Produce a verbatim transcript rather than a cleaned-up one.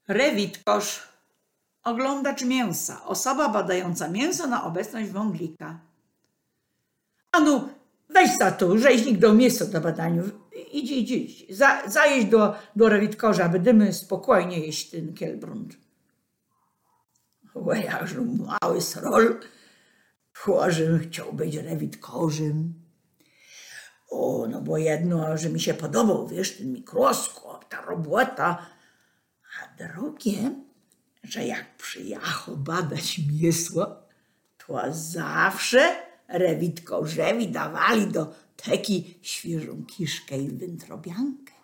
Rewitkosz, oglądacz mięsa, osoba badająca mięso na obecność wąglika. Anu, weź za to, rzeźnik do mięsa do badania. Idź, idź, idź. Za, zajeść do, do Rewitkorza, będziemy spokojnie jeść ten kielbrund. Łe, jakże mały srol. Chłożym chciał być Rewitkorzem. O, no bo jedno, że mi się podobał, wiesz, ten mikroskop, ta robota. A drugie, że jak przyjechał badać mięso, to zawsze Rewitkorzowi dawali do teki świeżą kiszkę i wętrobiankę.